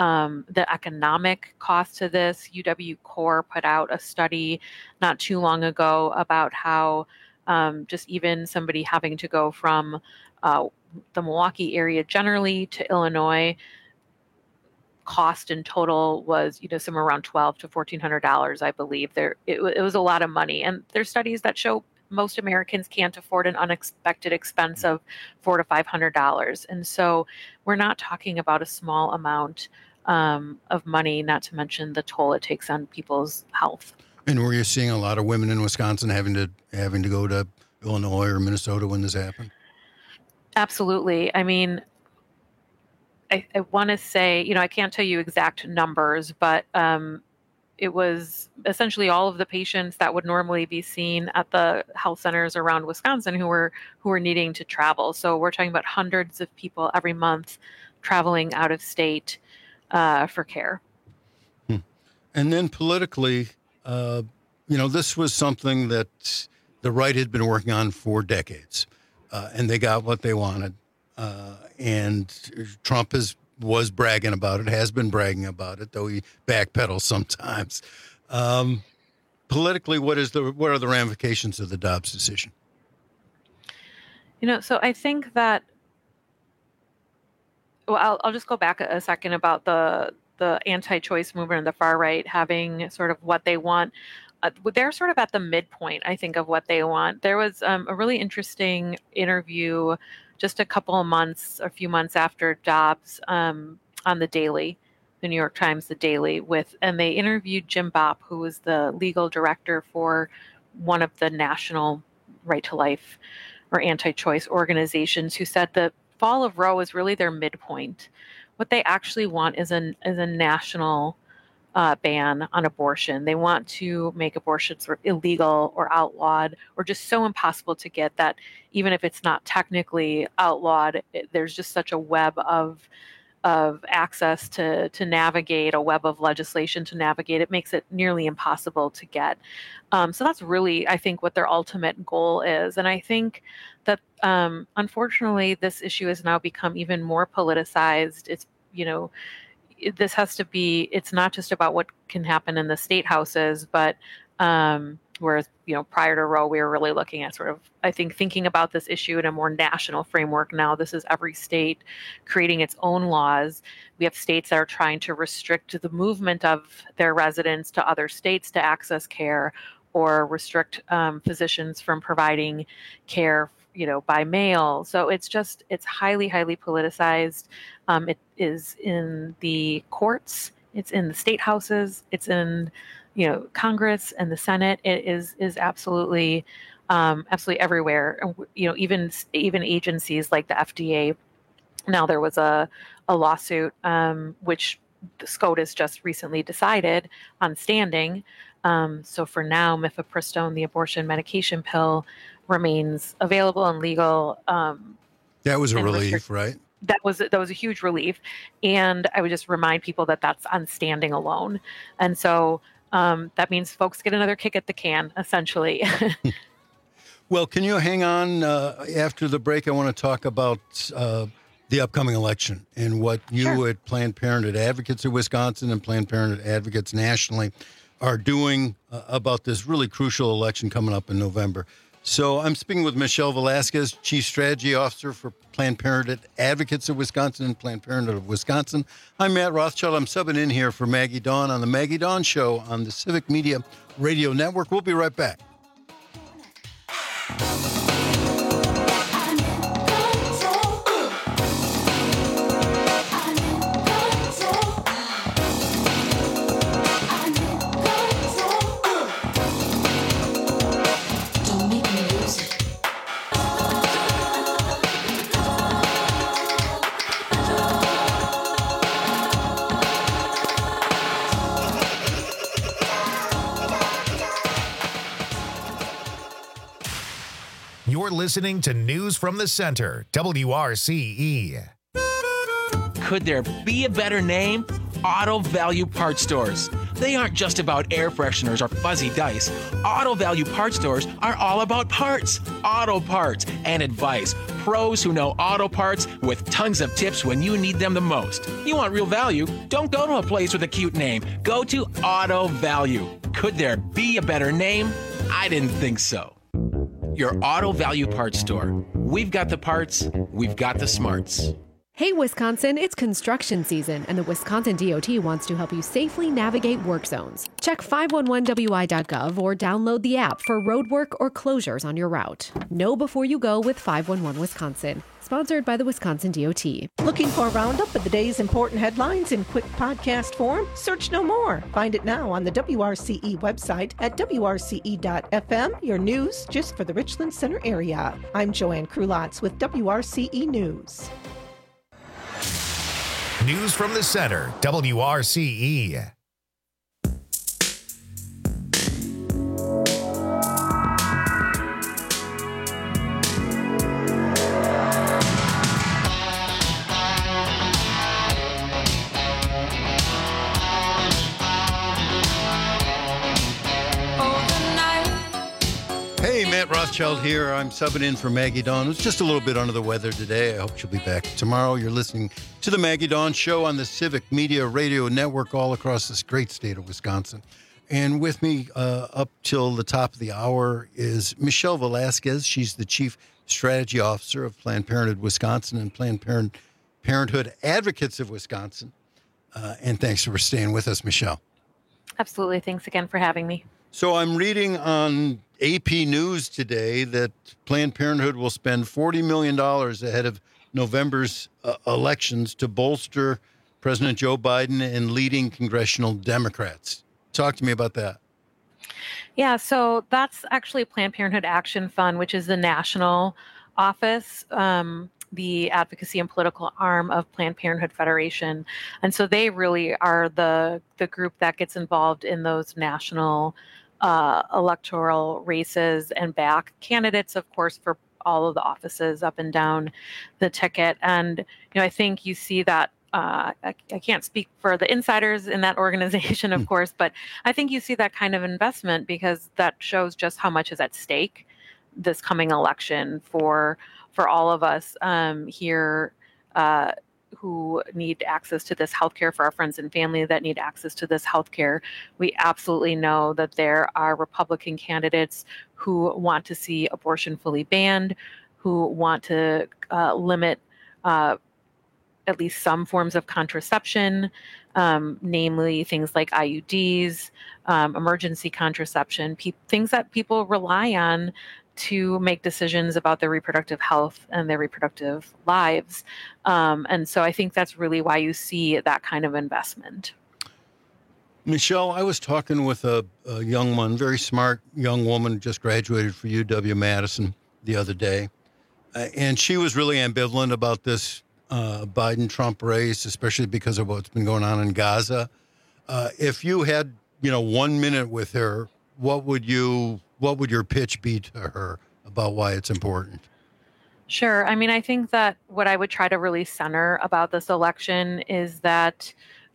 um, the economic cost to this. U W Core put out a study not too long ago about how um, just even somebody having to go from uh, the Milwaukee area generally to Illinois, cost in total was, you know, somewhere around twelve to fourteen hundred dollars, I believe. There, it, it was a lot of money, and there's studies that show most Americans can't afford an unexpected expense of four to five hundred dollars, and so we're not talking about a small amount um, of money. Not to mention the toll it takes on people's health. And were you seeing a lot of women in Wisconsin having to having to go to Illinois or Minnesota when this happened? Absolutely. I mean, I, I want to say, you know, I can't tell you exact numbers, but um, it was essentially all of the patients that would normally be seen at the health centers around Wisconsin who were who were needing to travel. So we're talking about hundreds of people every month traveling out of state uh, for care. Hmm. And then politically, uh, you know, this was something that the right had been working on for decades, uh, and they got what they wanted. Uh, and Trump is, was bragging about it, has been bragging about it, though he backpedals sometimes. Um, politically, what is the what are the ramifications of the Dobbs decision? You know, so I think that, well, I'll, I'll just go back a, a second about the the anti-choice movement and the far right having sort of what they want. Uh, they're sort of at the midpoint, I think, of what they want. There was um, a really interesting interview just a couple of months, a few months after Dobbs um, on The Daily, the New York Times, The Daily, with, and they interviewed Jim Bopp, who was the legal director for one of the national right to life or anti-choice organizations, who said the fall of Roe is really their midpoint. What they actually want is a, is a national Uh, ban on abortion. They want to make abortions illegal or outlawed or just so impossible to get that even if it's not technically outlawed, it, there's just such a web of of access to to navigate, a web of legislation to navigate. It makes it nearly impossible to get. Um, so that's really, I think, what their ultimate goal is. And I think that um, unfortunately, this issue has now become even more politicized. It's, you know, this has to be, it's not just about what can happen in the state houses, but um, whereas, you know, prior to Roe, we were really looking at sort of, I think, thinking about this issue in a more national framework. Now, this is every state creating its own laws. We have states that are trying to restrict the movement of their residents to other states to access care, or restrict um, physicians from providing care, you know, by mail. So it's just, it's highly, highly politicized. Um, it is in the courts, it's in the state houses, it's in, you know, Congress and the Senate. It is, is absolutely, um, absolutely everywhere. You know, even, even agencies like the F D A. Now there was a, a lawsuit, um, which SCOTUS just recently decided on standing. Um, so for now, mifepristone, the abortion medication pill, remains available and legal. Um, that was a relief, restrict- right? That was that was a huge relief, and I would just remind people that that's on standing alone, and so um, that means folks get another kick at the can, essentially. Well, can you hang on uh, after the break? I want to talk about uh, the upcoming election and what you sure. at Planned Parenthood Advocates of Wisconsin and Planned Parenthood Advocates nationally are doing uh, about this really crucial election coming up in November. So I'm speaking with Michelle Velasquez, Chief Strategy Officer for Planned Parenthood Advocates of Wisconsin and Planned Parenthood of Wisconsin. I'm Matt Rothschild. I'm subbing in here for Maggie Dawn on the Maggie Dawn Show on the Civic Media Radio Network. We'll be right back. You're listening to News from the Center, W R C E. Could there be a better name? Auto Value Parts Stores. They aren't just about air fresheners or fuzzy dice. Auto Value Parts Stores are all about parts, auto parts, and advice pros who know auto parts with tons of tips when you need them the most. You want real value? Don't go to a place with a cute name. Go to Auto Value. Could there be a better name? I didn't think so. Your Auto Value Parts store. We've got the parts, we've got the smarts. Hey, Wisconsin, it's construction season, and the Wisconsin D O T wants to help you safely navigate work zones. Check five one one W I dot gov or download the app for road work or closures on your route. Know before you go with five one one Wisconsin. Sponsored by the Wisconsin D O T. Looking for a roundup of the day's important headlines in quick podcast form? Search no more. Find it now on the W R C E website at W R C E dot F M, your news just for the Richland Center area. I'm Joanne Krulotz with W R C E News. News from the center, W R C E. Hey, Matt Rothschild here. I'm subbing in for Maggie Dawn, who's just a little bit under the weather today. I hope she'll be back tomorrow. You're listening to the Maggie Dawn Show on the Civic Media Radio Network all across this great state of Wisconsin. And with me uh, up till the top of the hour is Michelle Velasquez. She's the Chief Strategy Officer of Planned Parenthood Wisconsin and Planned Parent- Parenthood Advocates of Wisconsin. Uh, and thanks for staying with us, Michelle. Absolutely. Thanks again for having me. So I'm reading on A P News today that Planned Parenthood will spend forty million dollars ahead of November's uh, elections to bolster President Joe Biden and leading congressional Democrats. Talk to me about that. Yeah, so that's actually Planned Parenthood Action Fund, which is the national office, um, the advocacy and political arm of Planned Parenthood Federation. And so they really are the the group that gets involved in those national uh, electoral races and back candidates, of course, for all of the offices up and down the ticket. And, you know, I think you see that Uh, I, I can't speak for the insiders in that organization, of course, but I think you see that kind of investment because that shows just how much is at stake this coming election for for all of us um, here uh, who need access to this healthcare, for our friends and family that need access to this healthcare. We absolutely know that there are Republican candidates who want to see abortion fully banned, who want to uh, limit uh, at least some forms of contraception, um, namely things like I U Ds, um, emergency contraception, pe- things that people rely on to make decisions about their reproductive health and their reproductive lives. Um, and so I think that's really why you see that kind of investment. Michelle, I was talking with a, a young one, very smart young woman, just graduated from U W-Madison the other day. Uh, and she was really ambivalent about this Uh, Biden-Trump race, especially because of what's been going on in Gaza. Uh, if you had, you know, one minute with her, what would you, what would your pitch be to her about why it's important? Sure. I mean, I think that what I would try to really center about this election is that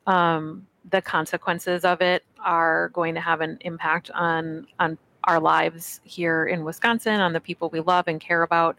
um, the consequences of it are going to have an impact on on our lives here in Wisconsin, on the people we love and care about,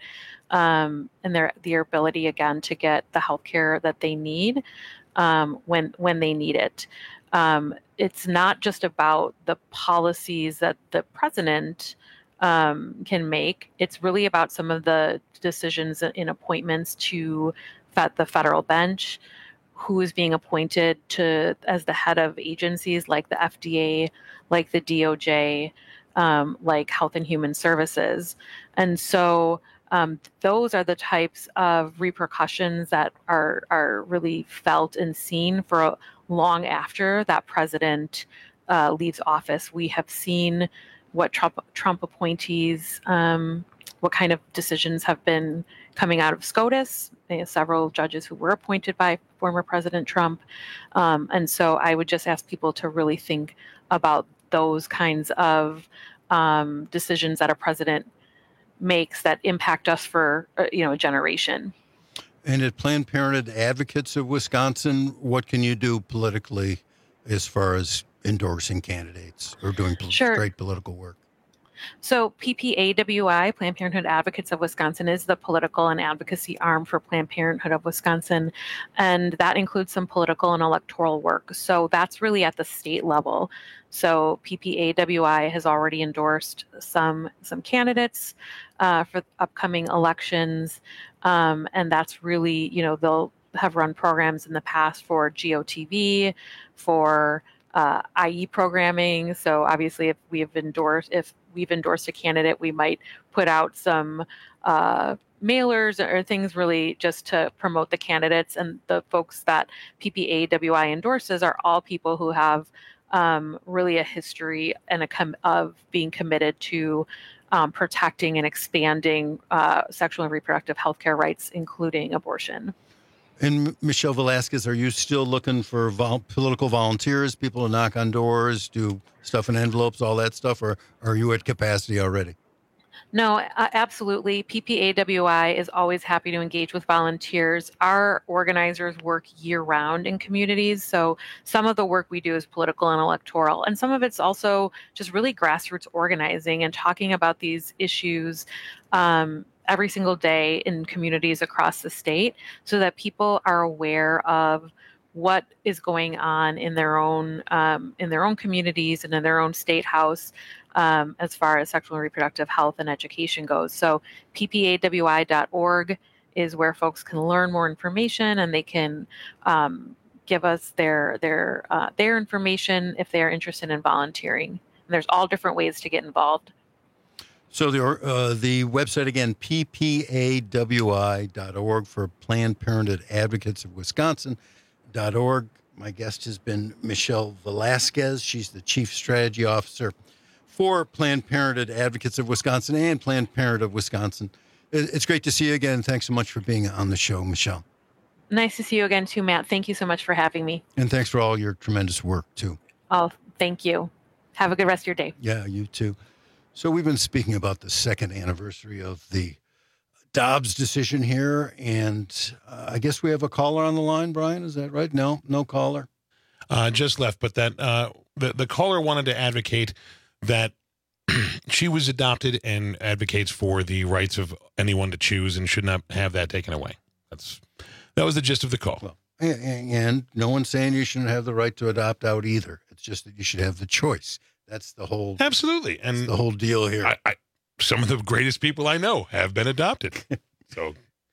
um, and their their ability again to get the health care that they need um, when when they need it. Um, it's not just about the policies that the president um, can make. It's really about some of the decisions in appointments to fe- the federal bench, who is being appointed to as the head of agencies like the F D A, like the D O J, um, like Health and Human Services. And so um, those are the types of repercussions that are, are really felt and seen for long after that president uh, leaves office. We have seen what Trump, Trump appointees, um, what kind of decisions have been coming out of SCOTUS, you know, several judges who were appointed by former President Trump. Um, and so I would just ask people to really think about those kinds of um, decisions that a president makes that impact us for, uh, you know, a generation. And at Planned Parenthood Advocates of Wisconsin, what can you do politically as far as endorsing candidates or doing pol- Sure. straight political work? So P P A W I, Planned Parenthood Advocates of Wisconsin, is the political and advocacy arm for Planned Parenthood of Wisconsin, and that includes some political and electoral work. So that's really at the state level. So P P A W I has already endorsed some some candidates uh, for upcoming elections, um, and that's really, you know, they'll have run programs in the past for G O T V, for uh, I E programming. So obviously, if we have endorsed, if we've endorsed a candidate, we might put out some uh, mailers or things really just to promote the candidates. And the folks that P P A W I endorses are all people who have um, really a history and a com- of being committed to um, protecting and expanding uh, sexual and reproductive health care rights, including abortion. And Michelle Velasquez, are you still looking for vol- political volunteers, people to knock on doors, do stuff in envelopes, all that stuff, or are you at capacity already? No, uh, absolutely. P P A W I is always happy to engage with volunteers. Our organizers work year-round in communities, so some of the work we do is political and electoral, and some of it's also just really grassroots organizing and talking about these issues um, every single day in communities across the state so that people are aware of what is going on in their own um, in their own communities and in their own state house um, as far as sexual and reproductive health and education goes. So P P A W I dot org is where folks can learn more information, and they can um, give us their their uh, their information if they are interested in volunteering. And there's all different ways to get involved. So the uh, the website again, P P A W I dot org for Planned Parenthood Advocates of Wisconsin dot org. My guest has been Michelle Velasquez. She's the Chief Strategy Officer for Planned Parenthood Advocates of Wisconsin and Planned Parenthood of Wisconsin. It's great to see you again. Thanks so much for being on the show, Michelle. Nice to see you again, too, Matt. Thank you so much for having me. And thanks for all your tremendous work, too. Oh, thank you. Have a good rest of your day. Yeah, you too. So we've been speaking about the second anniversary of the Dobbs decision here, and uh, I guess we have a caller on the line, Brian. Is that right? No, no caller. Uh, just left, but that uh, the the caller wanted to advocate that she was adopted and advocates for the rights of anyone to choose and should not have that taken away. That's that was the gist of the call. Well, and, and no one's saying you shouldn't have the right to adopt out either. It's just that you should have the choice. That's the whole absolutely, and that's the whole deal here. I, I, some of the greatest people I know have been adopted. So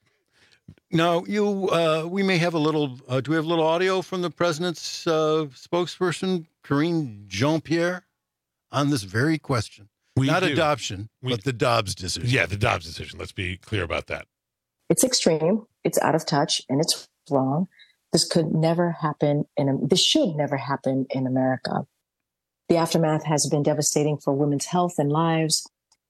now you, uh, we may have a little. Uh, do we have a little audio from the president's uh, spokesperson, Karine Jean-Pierre, on this very question? We Not do. adoption, we, but the Dobbs decision. Yeah, the Dobbs decision. Let's be clear about that. It's extreme. It's out of touch, and it's wrong. This could never happen in. This should never happen in America. The aftermath has been devastating for women's health and lives.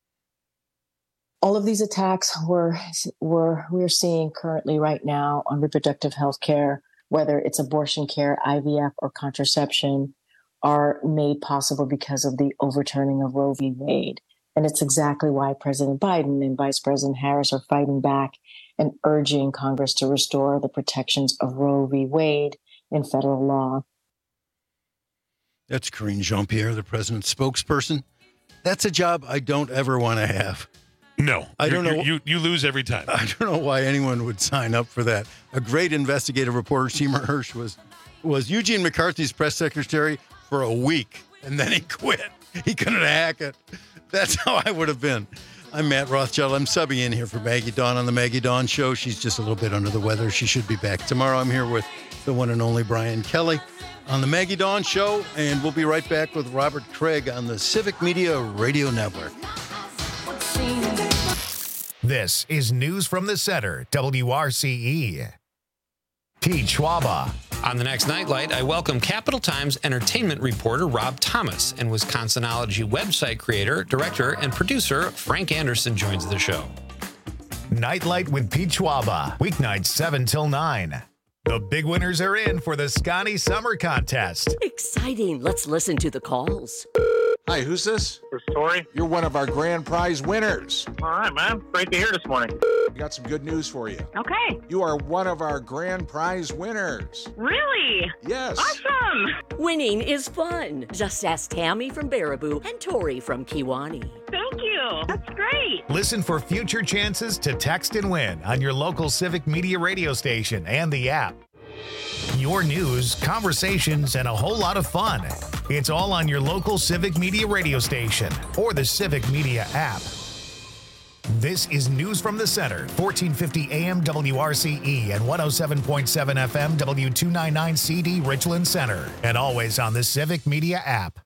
All of these attacks we're, we're, we're seeing currently right now on reproductive health care, whether it's abortion care, I V F, or contraception, are made possible because of the overturning of Roe v. Wade. And it's exactly why President Biden and Vice President Harris are fighting back and urging Congress to restore the protections of Roe v. Wade in federal law. That's Karine Jean-Pierre, the president's spokesperson. That's a job I don't ever want to have. No, I don't know. You you lose every time. I don't know why anyone would sign up for that. A great investigative reporter, Seymour Hersh, was was Eugene McCarthy's press secretary for a week, and then he quit. He couldn't hack it. That's how I would have been. I'm Matt Rothschild. I'm subbing in here for Maggie Dawn on the Maggie Dawn Show. She's just a little bit under the weather. She should be back tomorrow. I'm here with the one and only Brian Kelly on the Maggie Dawn Show, and we'll be right back with Robert Craig on the Civic Media Radio Network. This is News from the Center, W R C E. Pete Schwaba. On the next Nightlight, I welcome Capital Times entertainment reporter Rob Thomas and Wisconsinology website creator, director, and producer Frank Anderson joins the show. Nightlight with Pete Schwaba, weeknights seven till nine. The big winners are in for the Scotty Summer Contest. Exciting. Let's listen to the calls. Hi, who's this? This is Tori. You're one of our grand prize winners. All right, man. Great to hear this morning. We got some good news for you. Okay. You are one of our grand prize winners. Really? Yes. Awesome. Winning is fun. Just ask Tammy from Baraboo and Tori from Kewanee. Thank you. That's great. Listen for future chances to text and win on your local Civic Media radio station and the app. Your news, conversations, and a whole lot of fun. It's all on your local Civic Media radio station or the Civic Media app. This is News from the Center, fourteen fifty A M W R C E and one oh seven point seven F M W two ninety-nine C D Richland Center, and always on the Civic Media app.